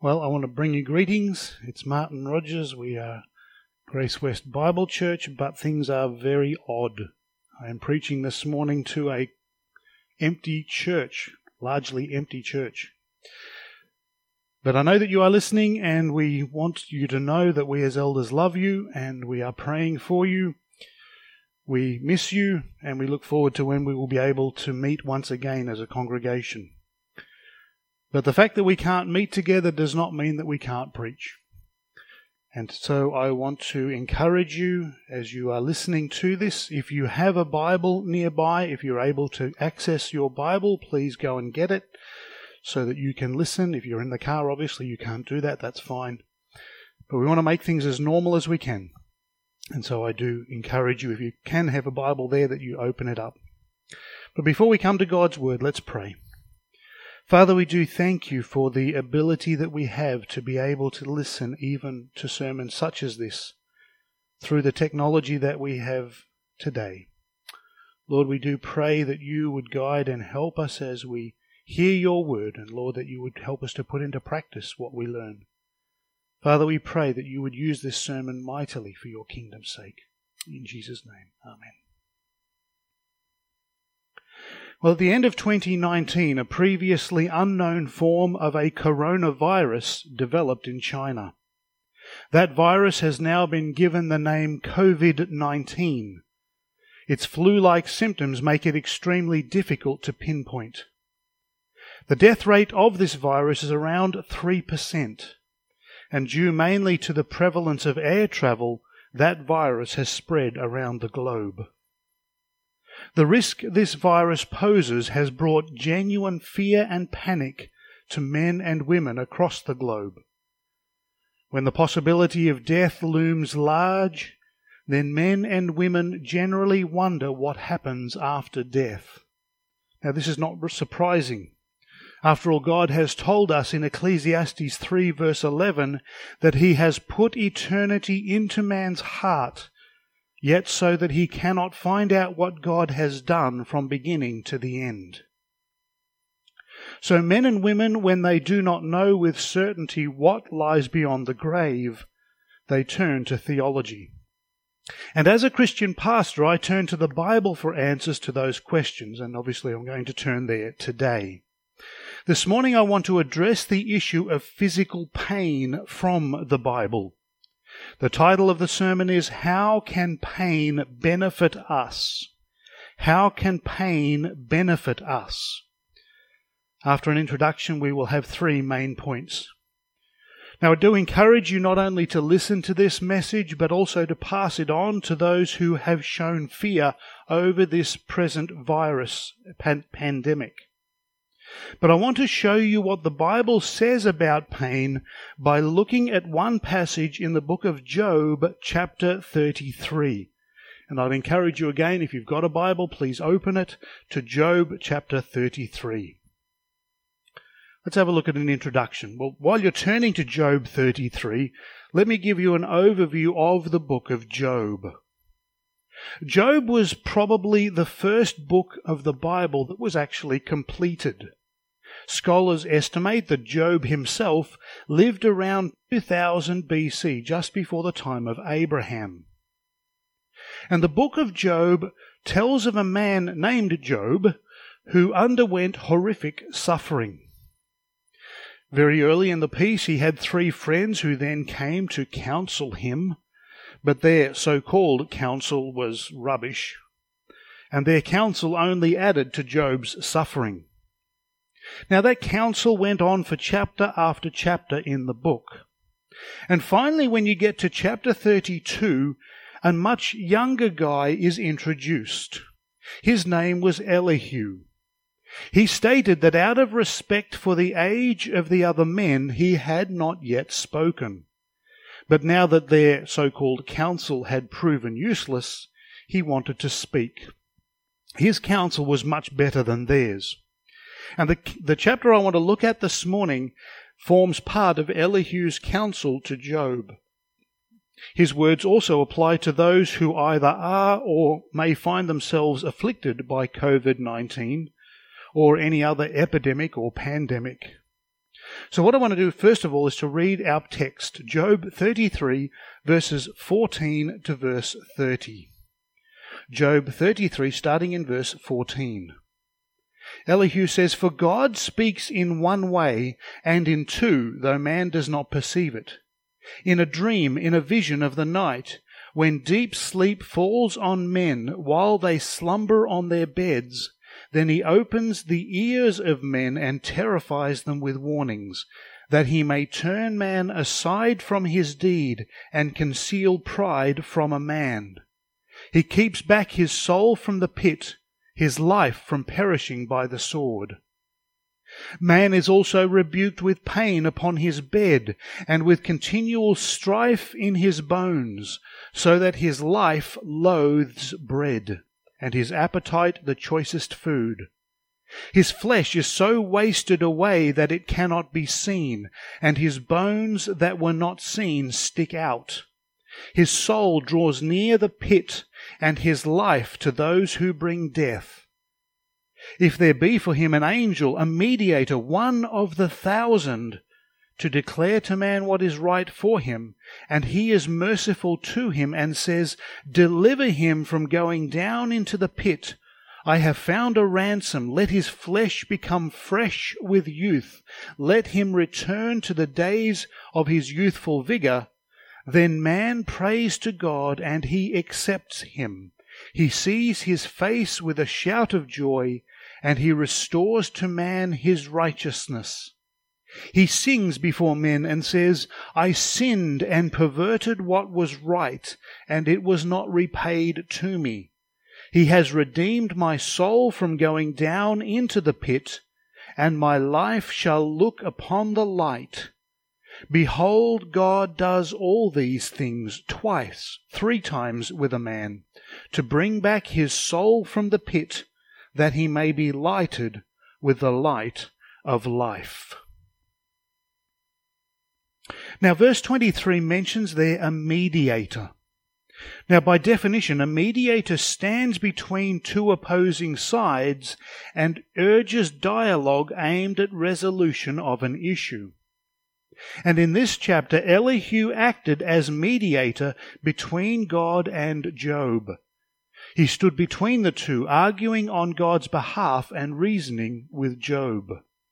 Well, I want to bring you greetings. It's Martin Rogers. We are Grace West Bible Church, but things are very odd. I am preaching this morning to a empty church, largely empty church. But I know that you are listening, and we want you to know that we as elders love you, and we are praying for you. We miss you, and we look forward to when we will be able to meet once again as a congregation. But the fact that we can't meet together does not mean that we can't preach. And so I want to encourage you as you are listening to this, if you have a Bible nearby, if you're able to access your Bible, please go and get it so that you can listen. If you're in the car, obviously you can't do that, that's fine. But we want to make things as normal as we can. And so I do encourage you, if you can have a Bible there, that you open it up. But before we come to God's Word, let's pray. Father, we do thank you for the ability that we have to be able to listen even to sermons such as this through the technology that we have today. Lord, we do pray that you would guide and help us as we hear your word, and Lord, that you would help us to put into practice what we learn. Father, we pray that you would use this sermon mightily for your kingdom's sake. In Jesus' name, amen. Well, at the end of 2019, a previously unknown form of a coronavirus developed in China. That virus has now been given the name COVID-19. Its flu-like symptoms make it extremely difficult to pinpoint. The death rate of this virus is around 3%, and due mainly to the prevalence of air travel, that virus has spread around the globe. The risk this virus poses has brought genuine fear and panic to men and women across the globe. When the possibility of death looms large, then men and women generally wonder what happens after death. Now, this is not surprising. After all, God has told us in Ecclesiastes 3 verse 11 that he has put eternity into man's heart, yet so that he cannot find out what God has done from beginning to the end. So men and women, when they do not know with certainty what lies beyond the grave, they turn to theology. And as a Christian pastor, I turn to the Bible for answers to those questions, and obviously I'm going to turn there today. This morning I want to address the issue of physical pain from the Bible. The title of the sermon is, How Can Pain Benefit Us? How can pain benefit us? After an introduction, we will have 3 main points. Now, I do encourage you not only to listen to this message, but also to pass it on to those who have shown fear over this present virus pandemic. But I want to show you what the Bible says about pain by looking at one passage in the book of Job, chapter 33. And I'd encourage you again, if you've got a Bible, please open it to Job, chapter 33. Let's have a look at an introduction. Well, while you're turning to Job 33, let me give you an overview of the book of Job. Job was probably the first book of the Bible that was actually completed. Scholars estimate that Job himself lived around 2000 BC, just before the time of Abraham. And the book of Job tells of a man named Job who underwent horrific suffering. Very early in the piece, he had 3 friends who then came to counsel him, but their so-called counsel was rubbish, and their counsel only added to Job's suffering. Now, that counsel went on for chapter after chapter in the book. And finally, when you get to chapter 32, a much younger guy is introduced. His name was Elihu. He stated that out of respect for the age of the other men, he had not yet spoken. But now that their so-called counsel had proven useless, he wanted to speak. His counsel was much better than theirs. And the chapter I want to look at this morning forms part of Elihu's counsel to Job. His words also apply to those who either are or may find themselves afflicted by COVID-19 or any other epidemic or pandemic. So what I want to do first of all is to read our text, Job 33, verses 14 to verse 30. Job 33, starting in verse 14. Elihu says, "For God speaks in one way, and in two, though man does not perceive it. In a dream, in a vision of the night, when deep sleep falls on men while they slumber on their beds, then he opens the ears of men and terrifies them with warnings, that he may turn man aside from his deed and conceal pride from a man. He keeps back his soul from the pit, his life from perishing by the sword. Man is also rebuked with pain upon his bed, and with continual strife in his bones, so that his life loathes bread, and his appetite the choicest food. His flesh is so wasted away that it cannot be seen, and his bones that were not seen stick out. His soul draws near the pit, and his life to those who bring death. If there be for him an angel, a mediator, one of the 1,000, to declare to man what is right for him, and he is merciful to him, and says, 'Deliver him from going down into the pit. I have found a ransom. Let his flesh become fresh with youth. Let him return to the days of his youthful vigor.' Then man prays to God, and he accepts him. He sees his face with a shout of joy, and he restores to man his righteousness. He sings before men and says, 'I sinned and perverted what was right, and it was not repaid to me. He has redeemed my soul from going down into the pit, and my life shall look upon the light.' Behold, God does all these things twice, 3 times with a man, to bring back his soul from the pit, that he may be lighted with the light of life." Now, verse 23 mentions there a mediator. Now, by definition, a mediator stands between two opposing sides and urges dialogue aimed at resolution of an issue. And in this chapter, Elihu acted as mediator between God and Job. He stood between the two, arguing on God's behalf and reasoning with Job.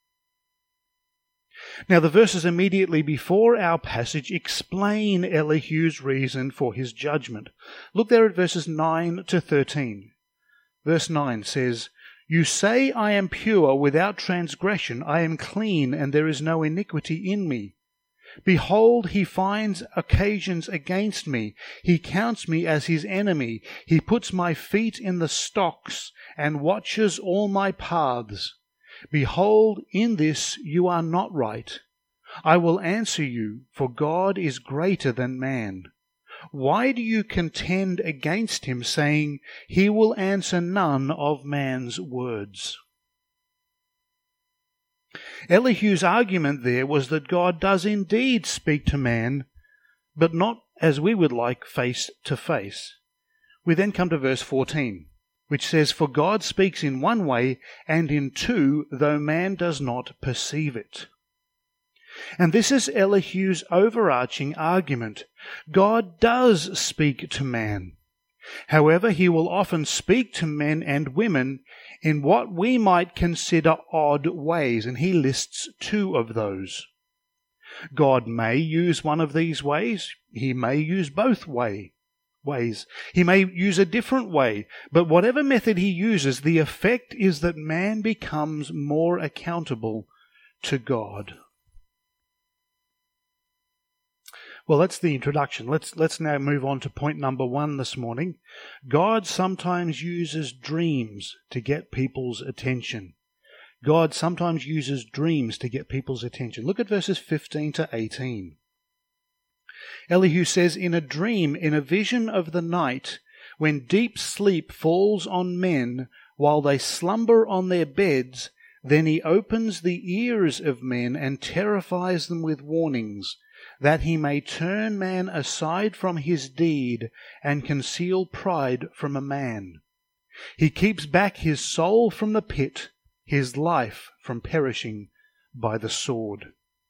Now, the verses immediately before our passage explain Elihu's reason for his judgment. Look there at verses 9 to 13. Verse 9 says, "You say, 'I am pure without transgression, I am clean, and there is no iniquity in me.' Behold, he finds occasions against me. He counts me as his enemy. He puts my feet in the stocks and watches all my paths. Behold, in this you are not right. I will answer you, for God is greater than man. Why do you contend against him, saying, 'He will answer none of man's words'?" Elihu's argument there was that God does indeed speak to man, but not as we would like, face to face. We then come to verse 14, which says, "For God speaks in one way, and in two, though man does not perceive it." And this is Elihu's overarching argument. God does speak to man. However, he will often speak to men and women in what we might consider odd ways, and he lists 2 of those. God may use one of these ways. He may use both ways. He may use a different way, but whatever method he uses, the effect is that man becomes more accountable to God. Well, that's the introduction. Let's now move on to point number 1 this morning. God sometimes uses dreams to get people's attention. God sometimes uses dreams to get people's attention. Look at verses 15 to 18. Elihu says, "In a dream, in a vision of the night, when deep sleep falls on men while they slumber on their beds, then he opens the ears of men and terrifies them with warnings, that he may turn man aside from his deed and conceal pride from a man. He keeps back his soul from the pit, his life from perishing by the sword."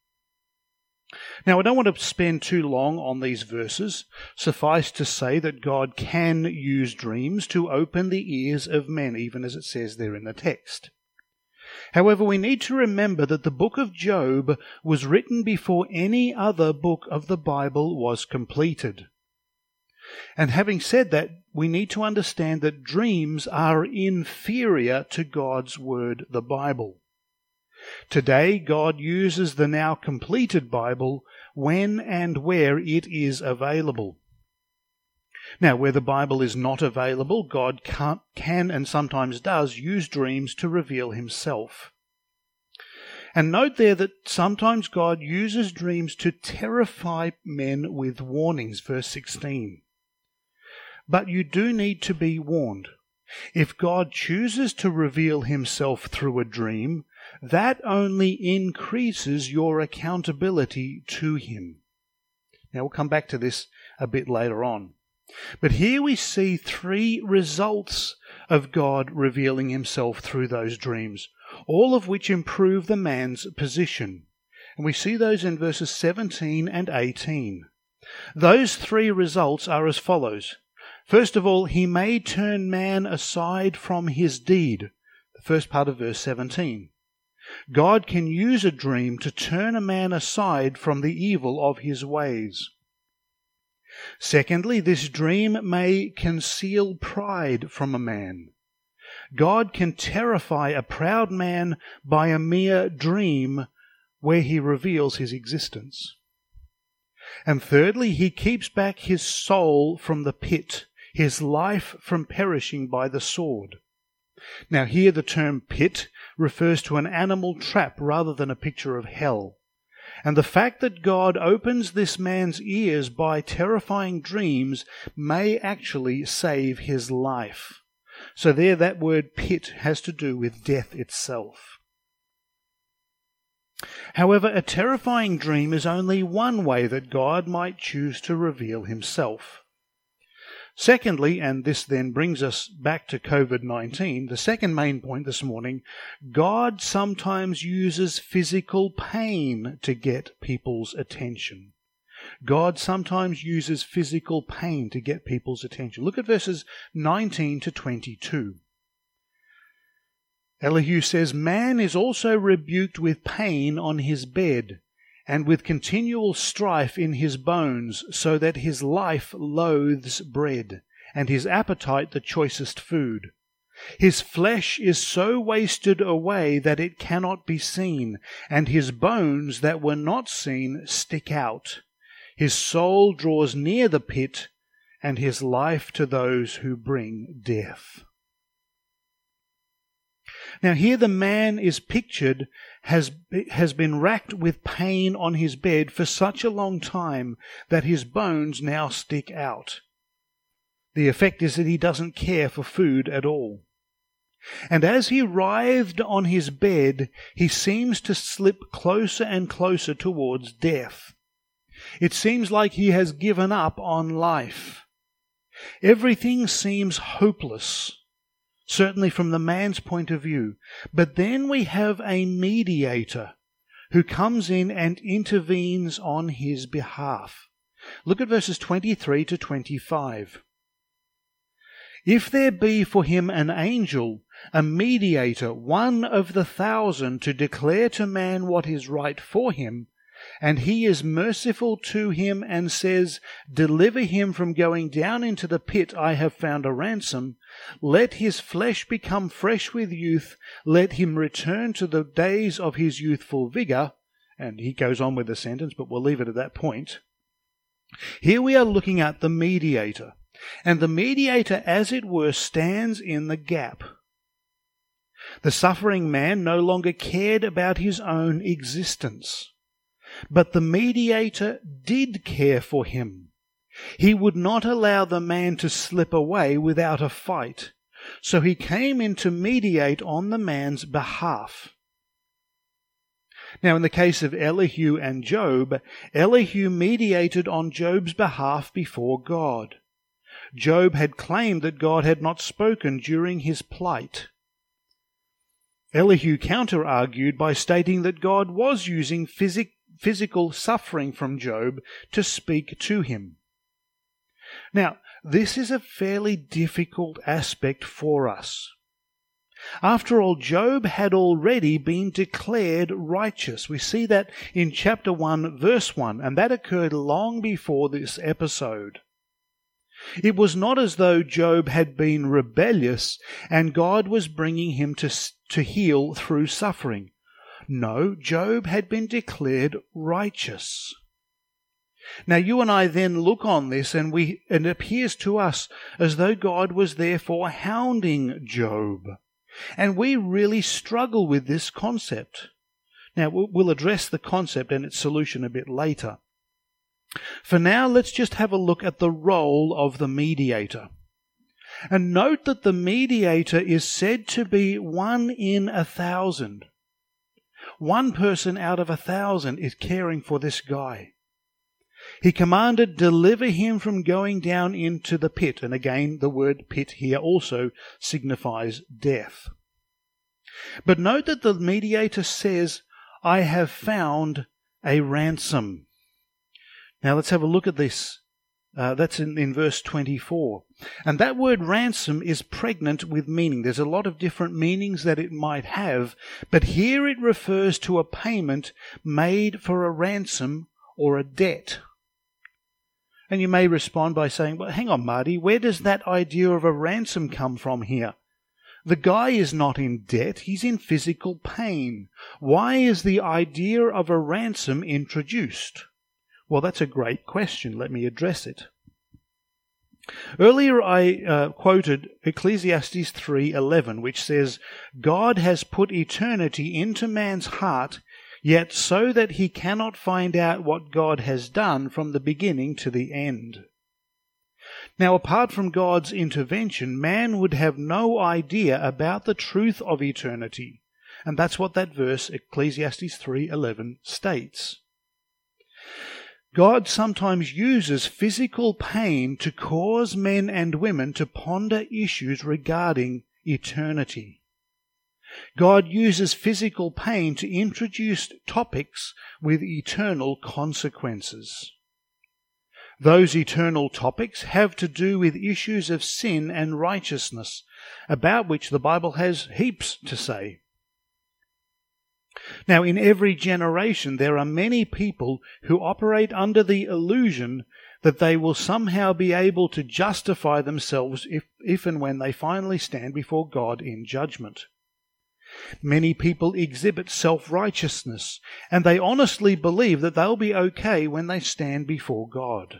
Now, I don't want to spend too long on these verses. Suffice to say that God can use dreams to open the ears of men, even as it says there in the text. However, we need to remember that the book of Job was written before any other book of the Bible was completed. And having said that, we need to understand that dreams are inferior to God's word, the Bible. Today, God uses the now completed Bible when and where it is available. Now, where the Bible is not available, God can and sometimes does use dreams to reveal himself. And note there that sometimes God uses dreams to terrify men with warnings, verse 16. But you do need to be warned. If God chooses to reveal himself through a dream, that only increases your accountability to him. Now, we'll come back to this a bit later on. But here we see 3 results of God revealing himself through those dreams, all of which improve the man's position. And we see those in verses 17 and 18. Those 3 results are as follows. First of all, he may turn man aside from his deed. The first part of verse 17. God can use a dream to turn a man aside from the evil of his ways. Secondly, this dream may conceal pride from a man. God can terrify a proud man by a mere dream where he reveals his existence. And thirdly, he keeps back his soul from the pit, his life from perishing by the sword. Now here the term pit refers to an animal trap rather than a picture of hell. And the fact that God opens this man's ears by terrifying dreams may actually save his life. So there that word pit has to do with death itself. However, a terrifying dream is only one way that God might choose to reveal himself. Secondly, and this then brings us back to COVID-19, the second main point this morning, God sometimes uses physical pain to get people's attention. God sometimes uses physical pain to get people's attention. Look at verses 19 to 22. Elihu says, "Man is also rebuked with pain on his bed, and with continual strife in his bones, so that his life loathes bread, and his appetite the choicest food. His flesh is so wasted away that it cannot be seen, and his bones that were not seen stick out. His soul draws near the pit, and his life to those who bring death." Now here the man is pictured has been racked with pain on his bed for such a long time that his bones now stick out. The effect is that he doesn't care for food at all. And as he writhed on his bed, he seems to slip closer and closer towards death. It seems like he has given up on life. Everything seems hopeless. Certainly from the man's point of view. But then we have a mediator who comes in and intervenes on his behalf. Look at verses 23 to 25. "If there be for him an angel, a mediator, one of the 1,000, to declare to man what is right for him, and he is merciful to him and says, 'Deliver him from going down into the pit, I have found a ransom. Let his flesh become fresh with youth. Let him return to the days of his youthful vigor.'" And he goes on with the sentence, but we'll leave it at that point. Here we are looking at the mediator. And the mediator, as it were, stands in the gap. The suffering man no longer cared about his own existence. But the mediator did care for him. He would not allow the man to slip away without a fight. So he came in to mediate on the man's behalf. Now, in the case of Elihu and Job, Elihu mediated on Job's behalf before God. Job had claimed that God had not spoken during his plight. Elihu counter-argued by stating that God was using physical suffering from Job to speak to him. Now, this is a fairly difficult aspect for us. After all, Job had already been declared righteous. We see that in chapter 1, verse 1, and that occurred long before this episode. It was not as though Job had been rebellious and God was bringing him to heal through suffering. No, Job had been declared righteous. Now you and I then look on this and it appears to us as though God was therefore hounding Job. And we really struggle with this concept. Now we'll address the concept and its solution a bit later. For now, let's just have a look at the role of the mediator. And note that the mediator is said to be 1 in 1,000. One person out of 1,000 is caring for this guy. He commanded, deliver him from going down into the pit. And again, the word pit here also signifies death. But note that the mediator says, I have found a ransom. Now let's have a look at this. That's in verse 24. And that word ransom is pregnant with meaning. There's a lot of different meanings that it might have, but here it refers to a payment made for a ransom or a debt. And you may respond by saying, well, hang on, Marty, where does that idea of a ransom come from here? The guy is not in debt, he's in physical pain. Why is the idea of a ransom introduced? Well, that's a great question. Let me address it. Earlier I quoted Ecclesiastes 3:11, which says, God has put eternity into man's heart, yet so that he cannot find out what God has done from the beginning to the end. Now, apart from God's intervention, man would have no idea about the truth of eternity. And that's what that verse, Ecclesiastes 3:11, states. God sometimes uses physical pain to cause men and women to ponder issues regarding eternity. God uses physical pain to introduce topics with eternal consequences. Those eternal topics have to do with issues of sin and righteousness, about which the Bible has heaps to say. Now, in every generation, there are many people who operate under the illusion that they will somehow be able to justify themselves if and when they finally stand before God in judgment. Many people exhibit self-righteousness, and they honestly believe that they'll be okay when they stand before God.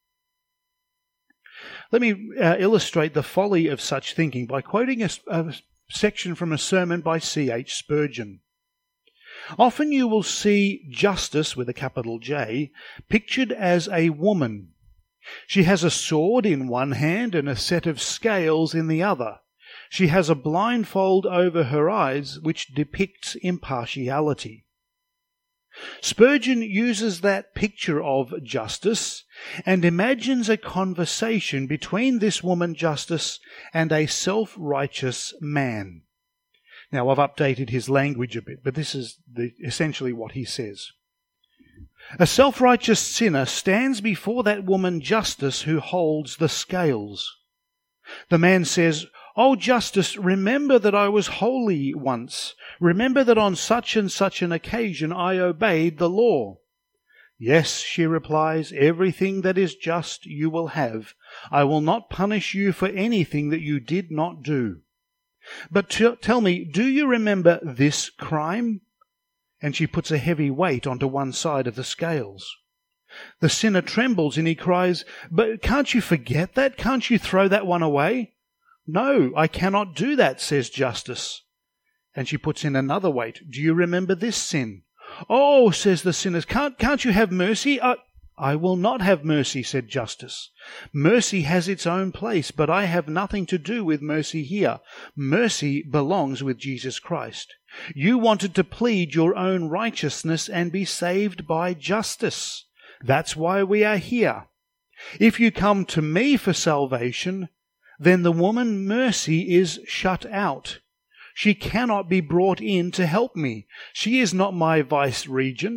Let me illustrate the folly of such thinking by quoting a section from a sermon by C.H. Spurgeon. Often you will see justice, with a capital J, pictured as a woman. She has a sword in one hand and a set of scales in the other. She has a blindfold over her eyes which depicts impartiality. Spurgeon uses that picture of justice and imagines a conversation between this woman justice and a self-righteous man. Now, I've updated his language a bit, but this is essentially what he says. A self-righteous sinner stands before that woman justice who holds the scales. The man says, "Oh, justice, remember that I was holy once. Remember that on such and such an occasion I obeyed the law." "Yes," she replies, "everything that is just you will have. I will not punish you for anything that you did not do. But tell me, do you remember this crime?" And she puts a heavy weight onto one side of the scales. The sinner trembles and he cries, "But can't you forget that? Can't you throw that one away?" "No, I cannot do that," says justice. And she puts in another weight. "Do you remember this sin?" "Oh," says the sinner, can't you have mercy?" "I will not have mercy," said justice. "Mercy has its own place, but I have nothing to do with mercy here. Mercy belongs with Jesus Christ. You wanted to plead your own righteousness and be saved by justice. That's why we are here. If you come to me for salvation, then the woman mercy is shut out. She cannot be brought in to help me. She is not my vice-regent.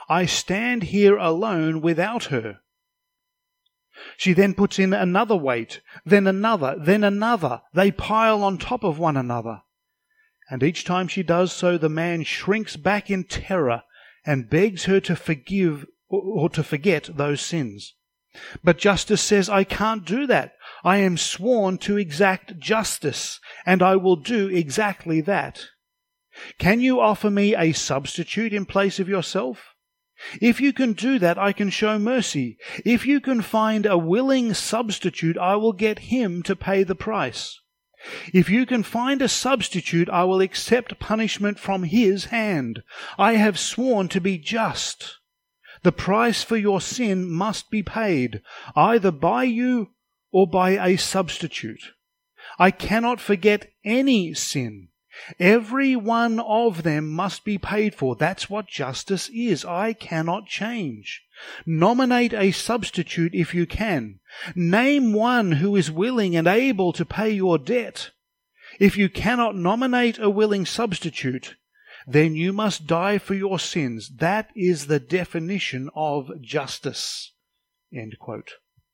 I stand here alone without her." She then puts in another weight, then another, then another. They pile on top of one another. And each time she does so, the man shrinks back in terror and begs her to forgive or to forget those sins. But Justice says, "I can't do that. I am sworn to exact justice, and I will do exactly that. Can you offer me a substitute in place of yourself? If you can do that, I can show mercy. If you can find a willing substitute, I will get him to pay the price. If you can find a substitute, I will accept punishment from his hand. I have sworn to be just. The price for your sin must be paid, either by you or by a substitute. I cannot forget any sin. Every one of them must be paid for. That's what justice is. I cannot change. Nominate a substitute if you can. Name one who is willing and able to pay your debt. If you cannot nominate a willing substitute, then you must die for your sins. That is the definition of justice." End quote.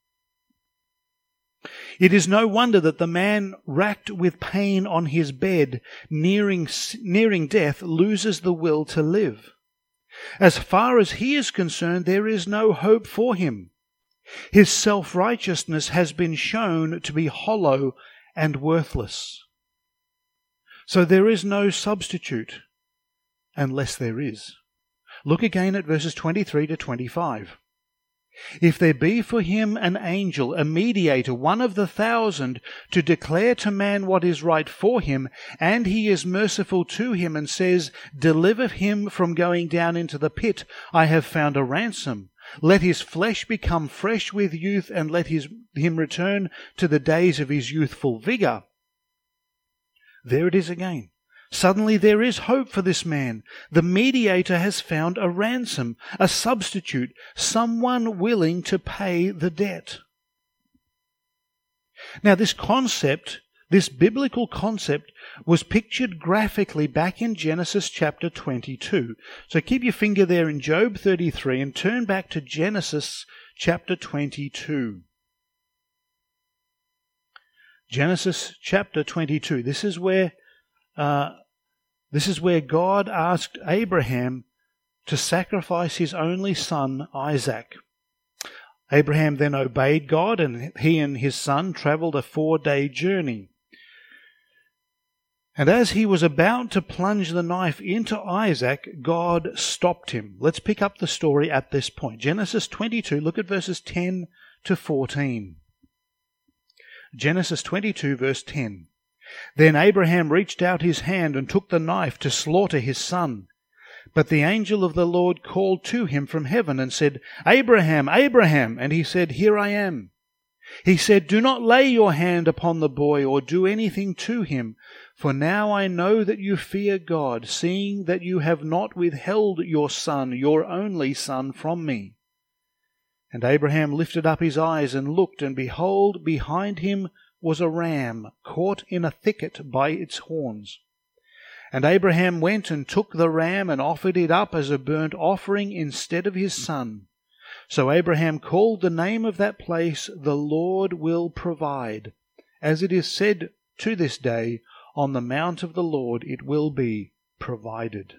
It is no wonder that the man racked with pain on his bed, nearing death, loses the will to live. As far as he is concerned, there is no hope for him. His self-righteousness has been shown to be hollow and worthless. So there is no substitute, unless there is. Look again at verses 23 to 25. "If there be for him an angel, a mediator, one of the 1,000, to declare to man what is right for him, and he is merciful to him and says, 'Deliver him from going down into the pit, I have found a ransom. Let his flesh become fresh with youth, and let him return to the days of his youthful vigor.'" There it is again. Suddenly there is hope for this man. The mediator has found a ransom, a substitute, someone willing to pay the debt. Now this biblical concept, was pictured graphically back in Genesis chapter 22. So keep your finger there in Job 33 and turn back to Genesis chapter 22. Genesis chapter 22. This is where God asked Abraham to sacrifice his only son, Isaac. Abraham then obeyed God, and he and his son traveled a 4-day journey. And as he was about to plunge the knife into Isaac, God stopped him. Let's pick up the story at this point. Genesis 22, look at verses 10 to 14. Genesis 22, verse 10. "Then Abraham reached out his hand and took the knife to slaughter his son. But the angel of the Lord called to him from heaven and said, 'Abraham, Abraham!' And he said, 'Here I am.' He said, 'Do not lay your hand upon the boy or do anything to him, for now I know that you fear God, seeing that you have not withheld your son, your only son, from me.' And Abraham lifted up his eyes and looked, and behold, behind him was a ram caught in a thicket by its horns. And Abraham went and took the ram and offered it up as a burnt offering instead of his son. So Abraham called the name of that place, 'The Lord will provide.' As it is said to this day, 'On the mount of the Lord it will be provided.'"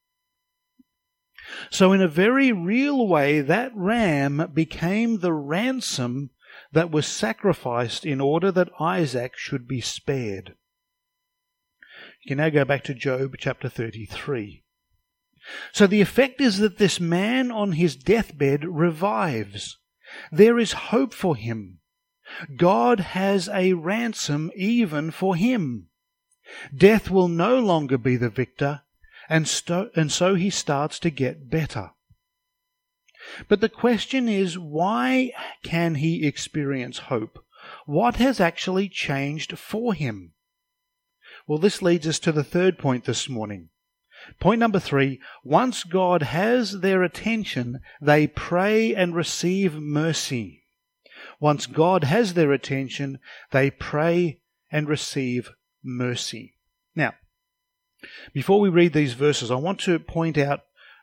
So in a very real way, that ram became the ransom that was sacrificed in order that Isaac should be spared. You can now go back to Job chapter 33. So the effect is that this man on his deathbed revives. There is hope for him. God has a ransom even for him. Death will no longer be the victor, and so he starts to get better. But the question is, why can he experience hope? What has actually changed for him? Well, this leads us to the third point this morning. Point number 3, once God has their attention, they pray and receive mercy. Once God has their attention, they pray and receive mercy. Now, before we read these verses, I want to point out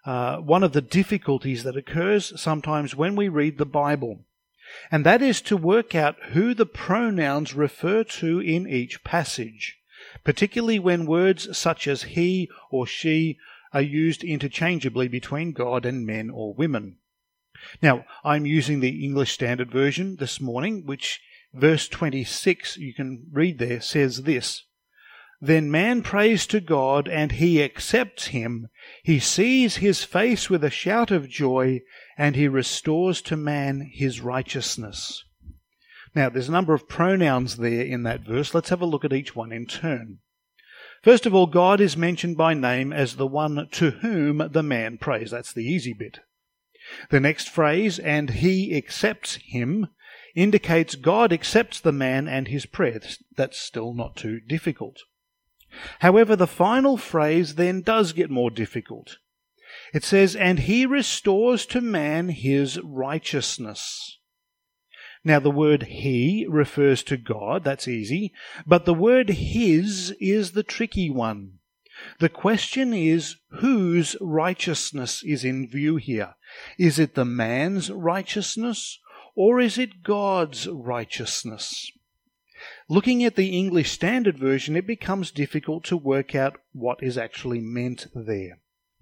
one of the difficulties that occurs sometimes when we read the Bible, and that is to work out who the pronouns refer to in each passage, particularly when words such as he or she are used interchangeably between God and men or women. Now, I'm using the English Standard Version this morning, which verse 26, you can read there, says this: "Then man prays to God, and he accepts him. He sees his face with a shout of joy, and he restores to man his righteousness." Now, there's a number of pronouns there in that verse. Let's have a look at each one in turn. First of all, God is mentioned by name as the one to whom the man prays. That's the easy bit. The next phrase, "and he accepts him," indicates God accepts the man and his prayer. That's still not too difficult. However, the final phrase then does get more difficult. It says, "and he restores to man his righteousness." Now, the word he refers to God, that's easy, but the word his is the tricky one. The question is, whose righteousness is in view here? Is it the man's righteousness, or is it God's righteousness? Looking at the English Standard Version, it becomes difficult to work out what is actually meant there.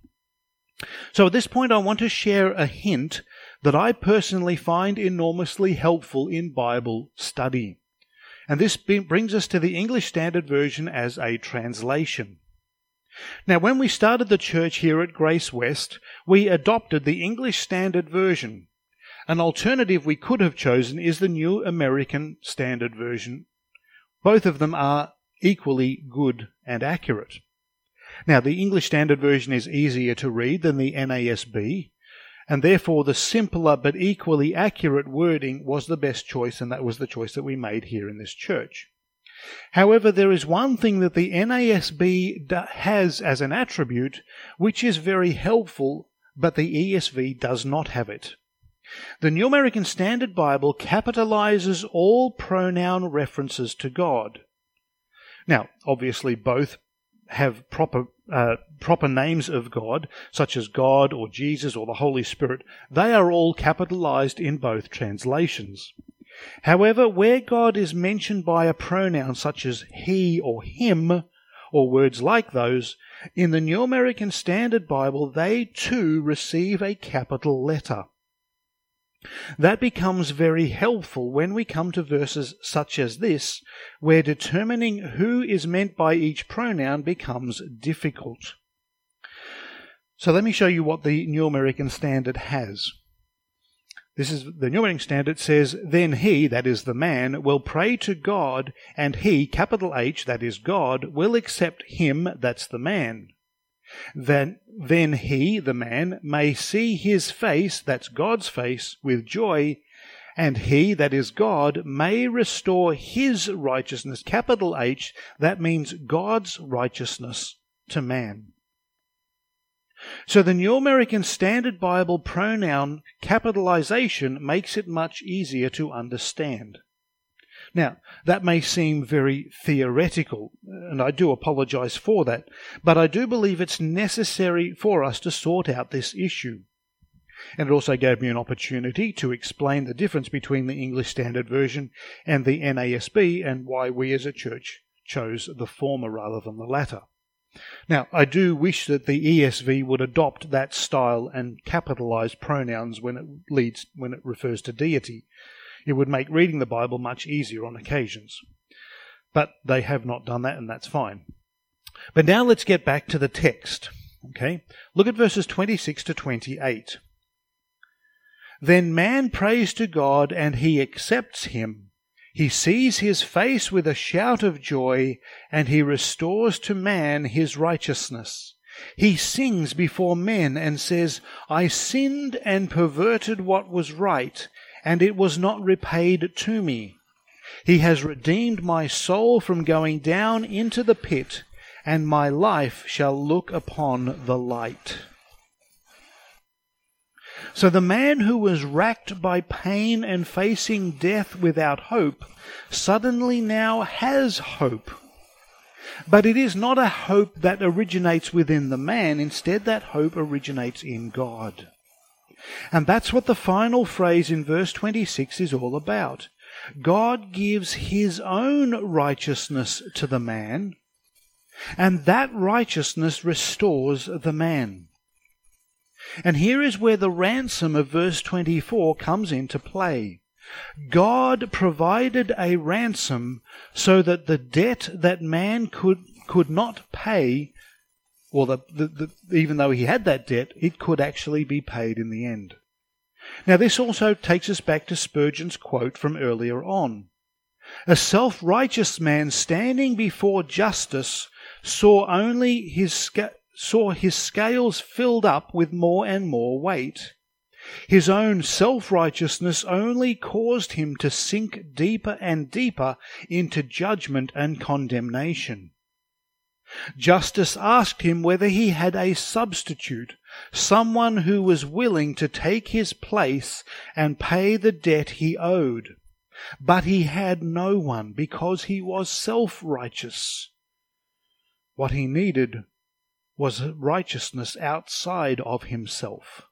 So at this point, I want to share a hint that I personally find enormously helpful in Bible study. And this brings us to the English Standard Version as a translation. Now, when we started the church here at Grace West, we adopted the English Standard Version. An alternative we could have chosen is the New American Standard Version. Both of them are equally good and accurate. Now, the English Standard Version is easier to read than the NASB, and therefore the simpler but equally accurate wording was the best choice, and that was the choice that we made here in this church. However, there is one thing that the NASB has as an attribute which is very helpful, but the ESV does not have it. The New American Standard Bible capitalizes all pronoun references to God. Now, obviously both have proper names of God, such as God or Jesus or the Holy Spirit. They are all capitalized in both translations. However, where God is mentioned by a pronoun such as he or him, or words like those, in the New American Standard Bible, they too receive a capital letter. That becomes very helpful when we come to verses such as this, where determining who is meant by each pronoun becomes difficult. So let me show you what the New American Standard has. This is the New American Standard says, "Then he," that is the man, "will pray to God, and he," capital H, that is God, "will accept him," that's the man. Then he, the man, "may see his face," that's God's face, "with joy, and he," that is God, "may restore his righteousness," capital H, that means God's righteousness, to man. So the New American Standard Bible pronoun capitalization makes it much easier to understand. Now, that may seem very theoretical, and I do apologize for that, but I do believe it's necessary for us to sort out this issue. And it also gave me an opportunity to explain the difference between the English Standard Version and the NASB and why we as a church chose the former rather than the latter. Now, I do wish that the ESV would adopt that style and capitalize pronouns when it refers to deity. It would make reading the Bible much easier on occasions. But they have not done that, and that's fine. But now let's get back to the text. Okay? Look at verses 26 to 28. "Then man prays to God, and he accepts him. He sees his face with a shout of joy, and he restores to man his righteousness. He sings before men and says, 'I sinned and perverted what was right, and it was not repaid to me. He has redeemed my soul from going down into the pit, and my life shall look upon the light.'" So the man who was racked by pain and facing death without hope suddenly now has hope. But it is not a hope that originates within the man. Instead, that hope originates in God. And that's what the final phrase in verse 26 is all about. God gives his own righteousness to the man, and that righteousness restores the man. And here is where the ransom of verse 24 comes into play. God provided a ransom so that the debt that man could not pay, or even though he had that debt, it could actually be paid in the end. Now this also takes us back to Spurgeon's quote from earlier on. A self-righteous man standing before justice saw his scales filled up with more and more weight. His own self-righteousness only caused him to sink deeper and deeper into judgment and condemnation. Justice asked him whether he had a substitute, someone who was willing to take his place and pay the debt he owed. But he had no one because he was self-righteous. What he needed was righteousness outside of himself.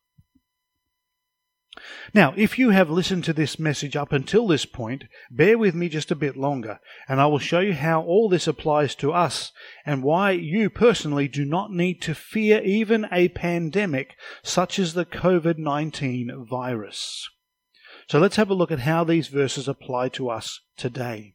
Now, if you have listened to this message up until this point, bear with me just a bit longer, and I will show you how all this applies to us and why you personally do not need to fear even a pandemic such as the COVID-19 virus. So let's have a look at how these verses apply to us today.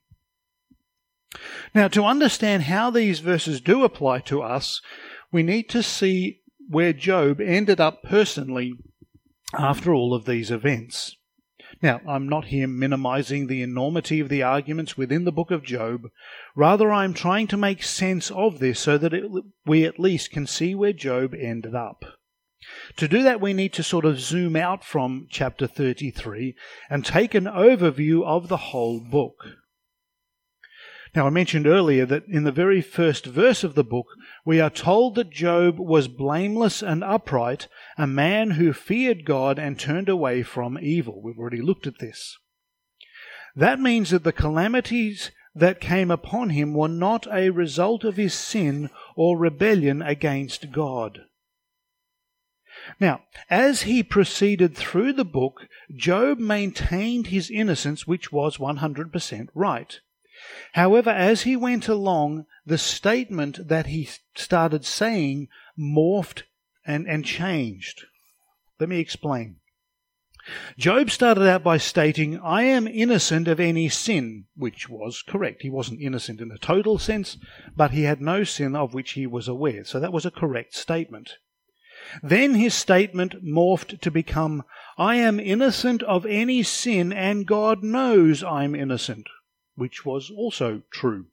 Now, to understand how these verses do apply to us, we need to see where Job ended up personally after all of these events. Now, I'm not here minimizing the enormity of the arguments within the book of Job. Rather, I'm trying to make sense of this so that we at least can see where Job ended up. To do that, we need to sort of zoom out from chapter 33 and take an overview of the whole book. Now, I mentioned earlier that in the very first verse of the book, we are told that Job was blameless and upright, a man who feared God and turned away from evil. We've already looked at this. That means that the calamities that came upon him were not a result of his sin or rebellion against God. Now, as he proceeded through the book, Job maintained his innocence, which was 100% right. However, as he went along, the statement that he started saying morphed and changed. Let me explain. Job started out by stating, I am innocent of any sin, which was correct. He wasn't innocent in a total sense, but he had no sin of which he was aware. So that was a correct statement. Then his statement morphed to become, I am innocent of any sin and God knows I'm innocent, which was also true.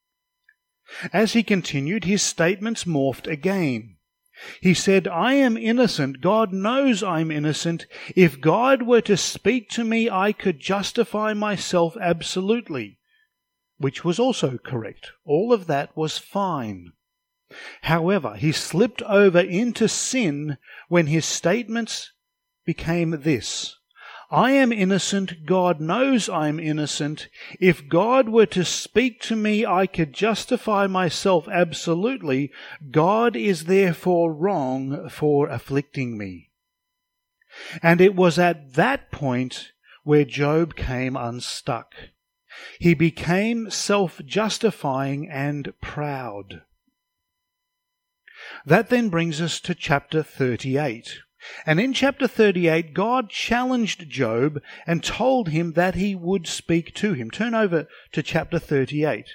As he continued, his statements morphed again. He said, I am innocent. God knows I'm innocent. If God were to speak to me, I could justify myself absolutely, which was also correct. All of that was fine. However, he slipped over into sin when his statements became this. I am innocent. God knows I'm innocent. If God were to speak to me, I could justify myself absolutely. God is therefore wrong for afflicting me. And it was at that point where Job came unstuck. He became self-justifying and proud. That then brings us to chapter 38. And in chapter 38, God challenged Job and told him that he would speak to him. Turn over to chapter 38.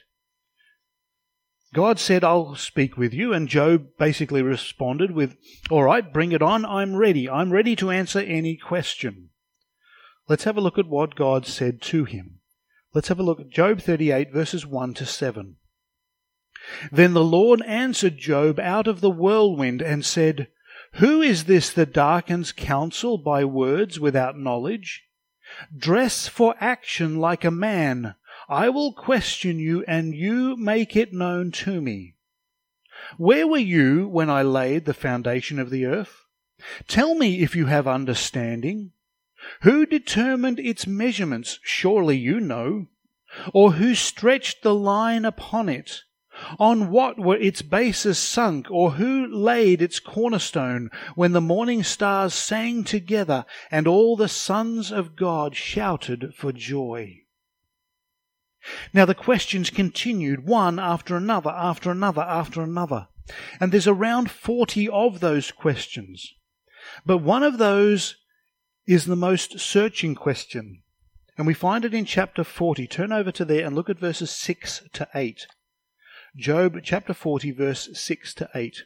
God said, I'll speak with you, and Job basically responded with, all right, bring it on, I'm ready. I'm ready to answer any question. Let's have a look at what God said to him. Let's have a look at Job 38, verses 1 to 7. Then the Lord answered Job out of the whirlwind and said, Who is this that darkens counsel by words without knowledge? Dress for action like a man. I will question you, and you make it known to me. Where were you when I laid the foundation of the earth? Tell me if you have understanding. Who determined its measurements? Surely you know. Or who stretched the line upon it? On what were its bases sunk, or who laid its cornerstone, when the morning stars sang together, and all the sons of God shouted for joy? Now the questions continued, one after another, after another, after another. And there's around 40 of those questions. But one of those is the most searching question. And we find it in chapter 40. Turn over to there and look at verses 6 to 8. Job chapter 40, verse 6 to 8.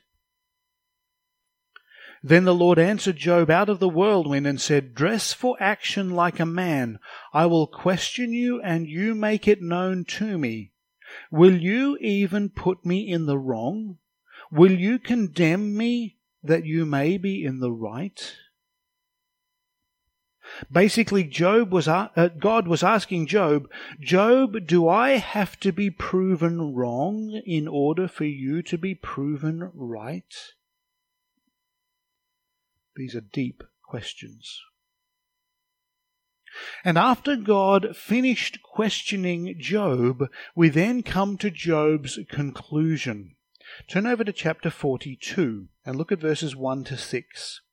Then the Lord answered Job out of the whirlwind and said, "Dress for action like a man. I will question you, and you make it known to me. Will you even put me in the wrong? Will you condemn me that you may be in the right?" Basically, God was asking Job, "Job, do I have to be proven wrong in order for you to be proven right?" These are deep questions. And after God finished questioning Job, we then come to Job's conclusion. Turn over to chapter 42 and look at verses 1 to 6.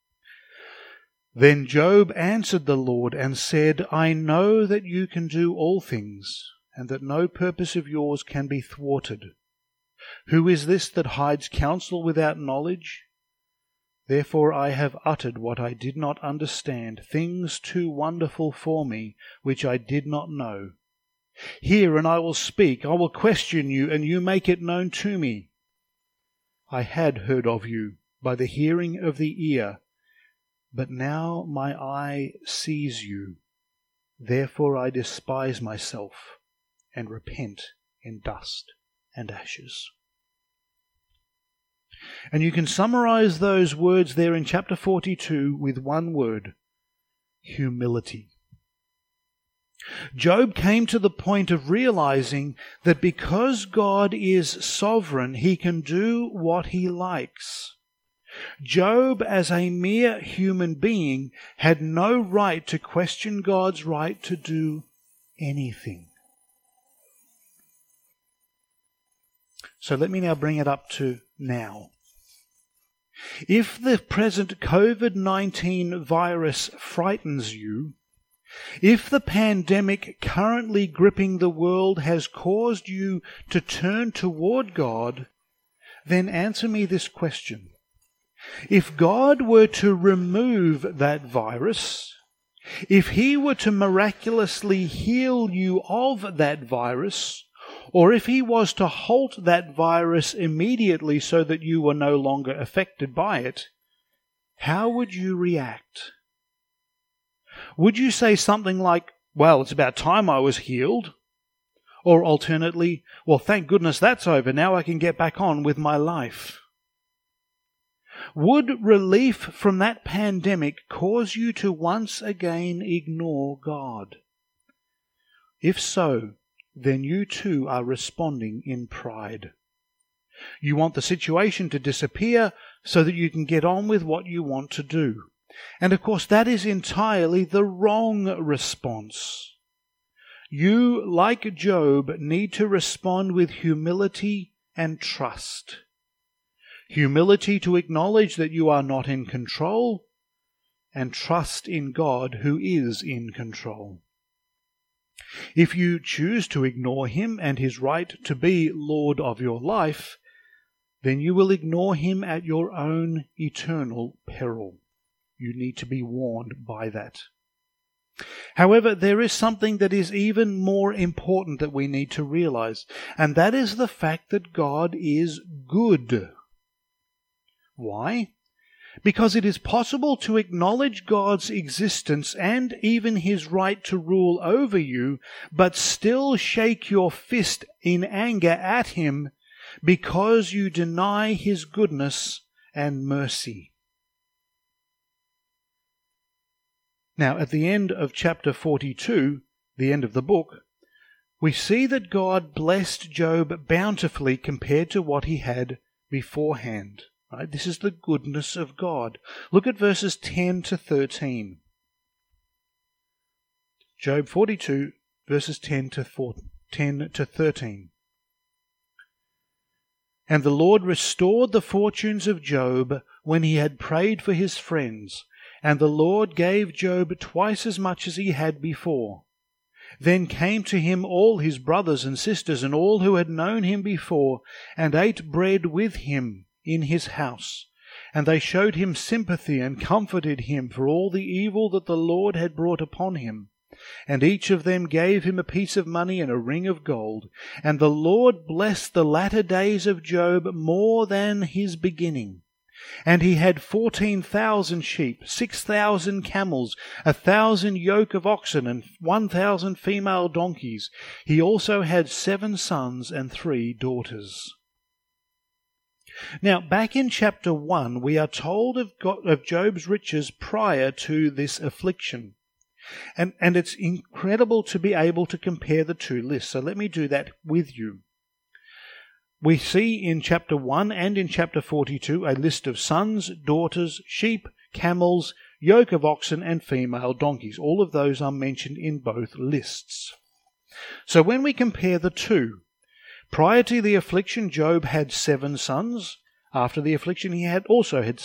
Then Job answered the Lord and said, "I know that you can do all things, and that no purpose of yours can be thwarted. Who is this that hides counsel without knowledge? Therefore I have uttered what I did not understand, things too wonderful for me, which I did not know. Hear, and I will speak. I will question you, and you make it known to me. I had heard of you by the hearing of the ear, but now my eye sees you. Therefore I despise myself and repent in dust and ashes." And you can summarize those words there in chapter 42 with one word: humility. Job came to the point of realizing that because God is sovereign, he can do what he likes. Job, as a mere human being, had no right to question God's right to do anything. So let me now bring it up to now. If the present COVID-19 virus frightens you, if the pandemic currently gripping the world has caused you to turn toward God, then answer me this question. If God were to remove that virus, if he were to miraculously heal you of that virus, or if he was to halt that virus immediately so that you were no longer affected by it, how would you react? Would you say something like, "Well, it's about time I was healed"? Or alternately, "Well, thank goodness that's over. Now I can get back on with my life"? Would relief from that pandemic cause you to once again ignore God? If so, then you too are responding in pride. You want the situation to disappear so that you can get on with what you want to do. And of course, that is entirely the wrong response. You, like Job, need to respond with humility and trust. Humility to acknowledge that you are not in control, and trust in God who is in control. If you choose to ignore him and his right to be Lord of your life, then you will ignore him at your own eternal peril. You need to be warned by that. However, there is something that is even more important that we need to realize, and that is the fact that God is good. Why? Because it is possible to acknowledge God's existence and even his right to rule over you, but still shake your fist in anger at him because you deny his goodness and mercy. Now, at the end of chapter 42, the end of the book, we see that God blessed Job bountifully compared to what he had beforehand. Right? This is the goodness of God. Look at verses 10 to 13. Job 42, verses 10 to 13. And the Lord restored the fortunes of Job when he had prayed for his friends, and the Lord gave Job twice as much as he had before. Then came to him all his brothers and sisters and all who had known him before, and ate bread with him in his house. And they showed him sympathy and comforted him for all the evil that the Lord had brought upon him. And each of them gave him a piece of money and a ring of gold. And the Lord blessed the latter days of Job more than his beginning. And he had 14,000 sheep, 6,000 camels, 1,000 yoke of oxen, and 1,000 female donkeys. He also had 7 sons and 3 daughters. Now, back in chapter 1, we are told of Job's riches prior to this affliction. And it's incredible to be able to compare the two lists. So let me do that with you. We see in chapter 1 and in chapter 42 a list of sons, daughters, sheep, camels, yoke of oxen, and female donkeys. All of those are mentioned in both lists. So when we compare the two, prior to the affliction, Job had 7 sons. After the affliction, he had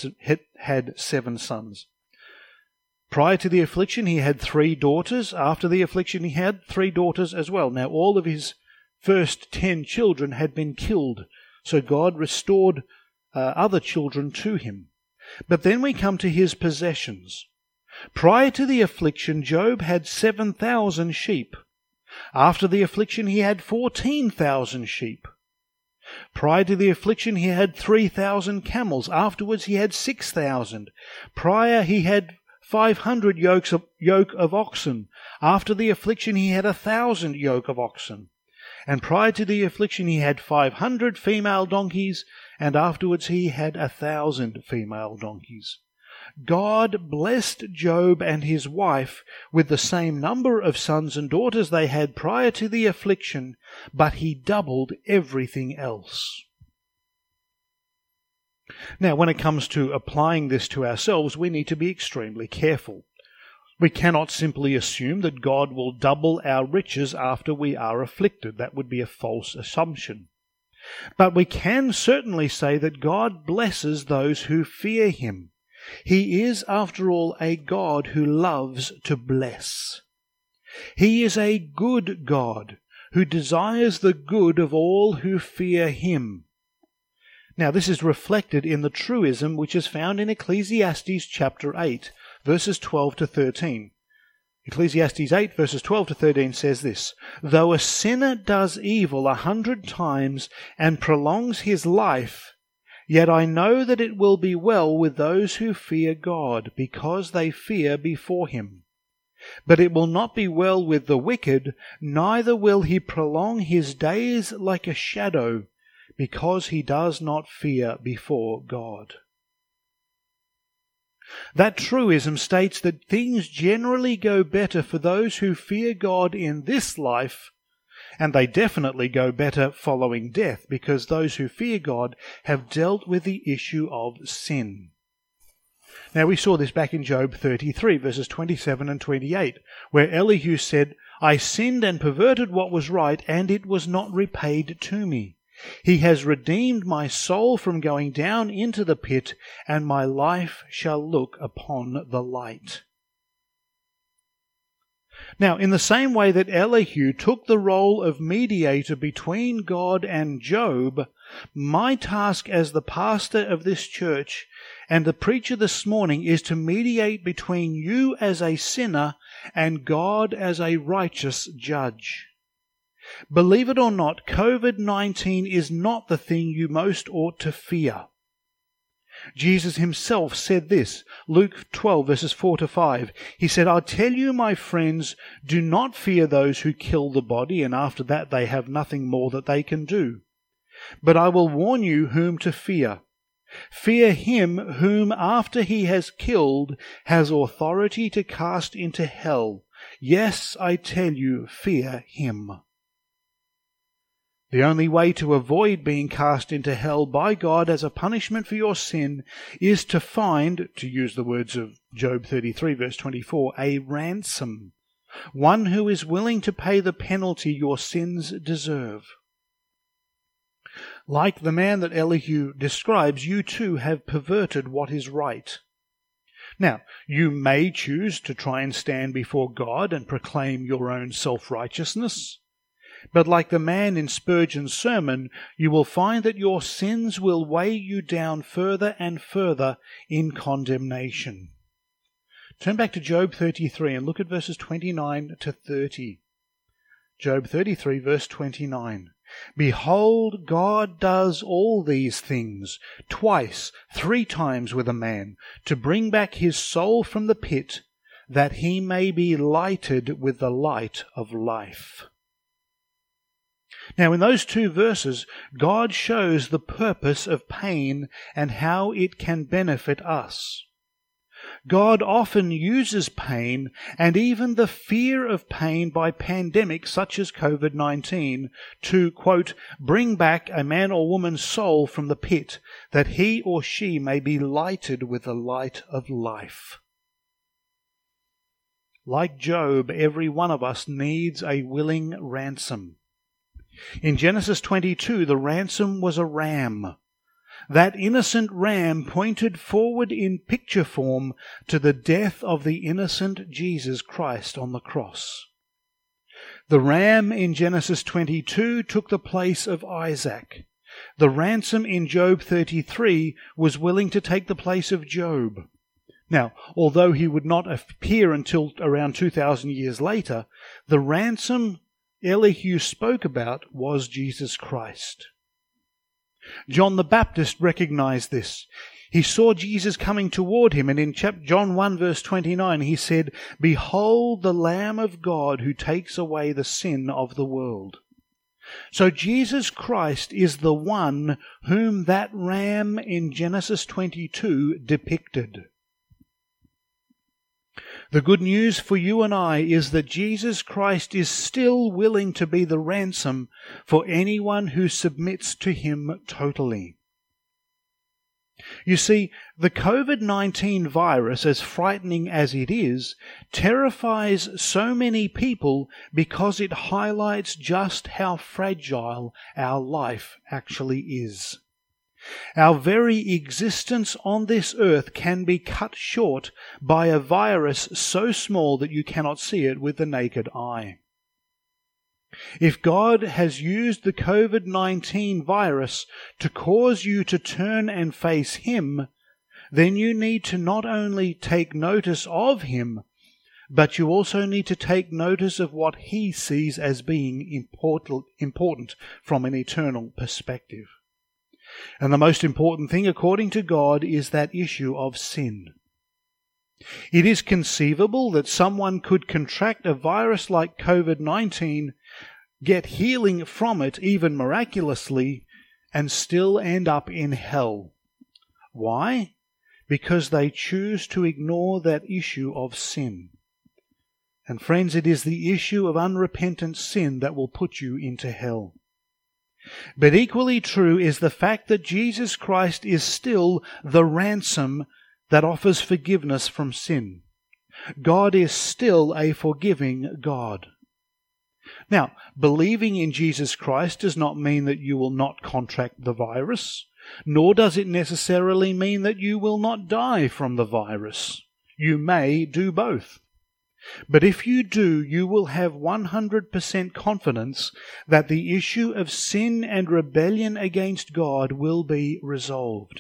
7 sons. Prior to the affliction, he had 3 daughters. After the affliction, he had 3 daughters as well. Now, all of his first 10 children had been killed, so God restored other children to him. But then we come to his possessions. Prior to the affliction, Job had 7,000 sheep. After the affliction, he had 14,000 sheep. Prior to the affliction, he had 3,000 camels. Afterwards, he had 6,000. Prior, he had 500 yoke of oxen. After the affliction, he had 1,000 yoke of oxen. And prior to the affliction, he had 500 female donkeys, and afterwards he had 1,000 female donkeys. God blessed Job and his wife with the same number of sons and daughters they had prior to the affliction, but he doubled everything else. Now, when it comes to applying this to ourselves, we need to be extremely careful. We cannot simply assume that God will double our riches after we are afflicted. That would be a false assumption. But we can certainly say that God blesses those who fear him. He is, after all, a God who loves to bless. He is a good God who desires the good of all who fear him. Now, this is reflected in the truism which is found in Ecclesiastes chapter 8, verses 12 to 13. Ecclesiastes 8, verses 12 to 13 says this: "Though a sinner does evil 100 times and prolongs his life, yet I know that it will be well with those who fear God, because they fear before him. But it will not be well with the wicked, neither will he prolong his days like a shadow, because he does not fear before God." That truism states that things generally go better for those who fear God in this life, and they definitely go better following death, because those who fear God have dealt with the issue of sin. Now, we saw this back in Job 33, verses 27 and 28, where Elihu said, "I sinned and perverted what was right, and it was not repaid to me. He has redeemed my soul from going down into the pit, and my life shall look upon the light." Now, in the same way that Elihu took the role of mediator between God and Job, my task as the pastor of this church and the preacher this morning is to mediate between you as a sinner and God as a righteous judge. Believe it or not, COVID-19 is not the thing you most ought to fear. Jesus himself said this, Luke 12, verses 4 to 5. He said, "I tell you, my friends, do not fear those who kill the body, and after that they have nothing more that they can do. But I will warn you whom to fear. Fear him whom, after he has killed, has authority to cast into hell. Yes, I tell you, fear him." The only way to avoid being cast into hell by God as a punishment for your sin is to find, to use the words of Job 33, verse 24, a ransom, one who is willing to pay the penalty your sins deserve. Like the man that Elihu describes, you too have perverted what is right. Now, you may choose to try and stand before God and proclaim your own self-righteousness, but like the man in Spurgeon's sermon, you will find that your sins will weigh you down further and further in condemnation. Turn back to Job 33 and look at verses 29 to 30. Job 33, verse 29. Behold, God does all these things, twice, 3 times with a man, to bring back his soul from the pit, that he may be lighted with the light of life. Now, in those 2 verses, God shows the purpose of pain and how it can benefit us. God often uses pain and even the fear of pain by pandemics such as COVID-19 to, quote, bring back a man or woman's soul from the pit, that he or she may be lighted with the light of life. Like Job, every one of us needs a willing ransom. In Genesis 22, the ransom was a ram. That innocent ram pointed forward in picture form to the death of the innocent Jesus Christ on the cross. The ram in Genesis 22 took the place of Isaac. The ransom in Job 33 was willing to take the place of Job. Now, although he would not appear until around 2,000 years later, the ransom Elihu spoke about was Jesus Christ. John the Baptist recognized this. He saw Jesus coming toward him, and in John 1 verse 29 he said, Behold the Lamb of God who takes away the sin of the world. So Jesus Christ is the one whom that ram in Genesis 22 depicted. The good news for you and I is that Jesus Christ is still willing to be the ransom for anyone who submits to him totally. You see, the COVID-19 virus, as frightening as it is, terrifies so many people because it highlights just how fragile our life actually is. Our very existence on this earth can be cut short by a virus so small that you cannot see it with the naked eye. If God has used the COVID-19 virus to cause you to turn and face Him, then you need to not only take notice of Him, but you also need to take notice of what He sees as being important from an eternal perspective. And the most important thing, according to God, is that issue of sin. It is conceivable that someone could contract a virus like COVID-19, get healing from it even miraculously, and still end up in hell. Why? Because they choose to ignore that issue of sin. And friends, it is the issue of unrepentant sin that will put you into hell. But equally true is the fact that Jesus Christ is still the ransom that offers forgiveness from sin. God is still a forgiving God. Now, believing in Jesus Christ does not mean that you will not contract the virus, nor does it necessarily mean that you will not die from the virus. You may do both. But if you do, you will have 100% confidence that the issue of sin and rebellion against God will be resolved.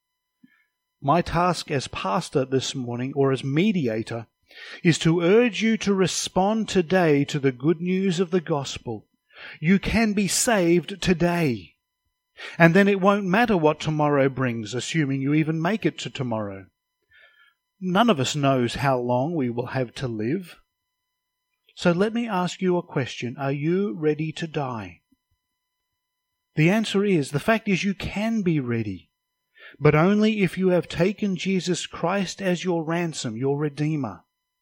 My task as pastor this morning, or as mediator, is to urge you to respond today to the good news of the gospel. You can be saved today. And then it won't matter what tomorrow brings, assuming you even make it to tomorrow. None of us knows how long we will have to live. So let me ask you a question. Are you ready to die? The answer is, the fact is you can be ready, but only if you have taken Jesus Christ as your ransom, your Redeemer.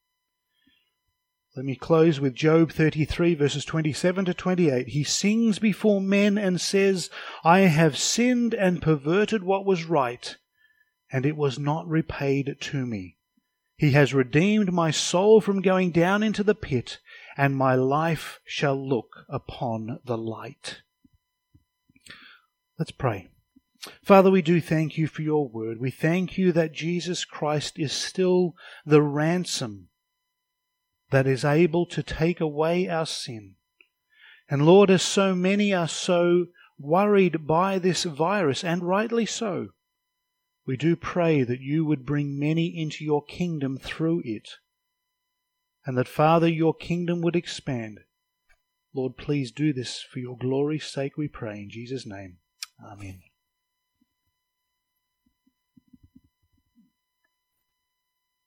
Let me close with Job 33 verses 27 to 28. He sings before men and says, I have sinned and perverted what was right, and it was not repaid to me. He has redeemed my soul from going down into the pit, and my life shall look upon the light. Let's pray. Father, we do thank you for your word. We thank you that Jesus Christ is still the ransom that is able to take away our sin. And Lord, as so many are so worried by this virus, and rightly so, we do pray that you would bring many into your kingdom through it, and that, Father, your kingdom would expand. Lord, please do this for your glory's sake, we pray. In Jesus' name, amen.